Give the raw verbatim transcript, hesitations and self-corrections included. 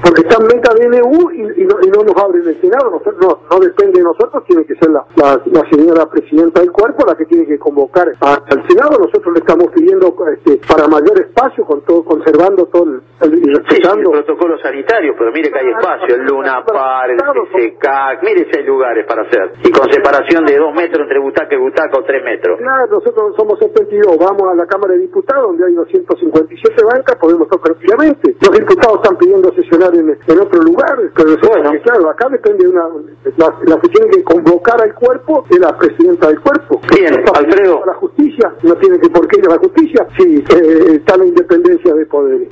porque está en meta D N U y, y, no, y no nos abren el Senado. Nosotros, no, no depende de nosotros, tiene que ser la, la, la señora presidenta del cuerpo la que tiene que convocar a, al Senado. Nosotros le estamos pidiendo este, para mayor espacio, con todo, conservando todo el, el, y respetando. Sí, el protocolo sanitario, pero mire que hay espacio, el Luna Park, el C C C A C, mire si hay lugares para hacer. Y con separación de dos metros entre butaca y butaca o tres metros. Claro, nosotros somos setenta y dos, vamos a la Cámara de Diputados, donde hay doscientos cincuenta y siete bancas, podemos estar tranquilamente. Los diputados están pidiendo sesionar en, en otro lugar, pero nosotros, bueno, claro, acá depende de una... La, la que tiene que convocar al cuerpo es la presidenta del cuerpo. Bien, no Alfredo. La justicia, no tiene que por qué ir a la justicia, si eh, está la independencia de poderes.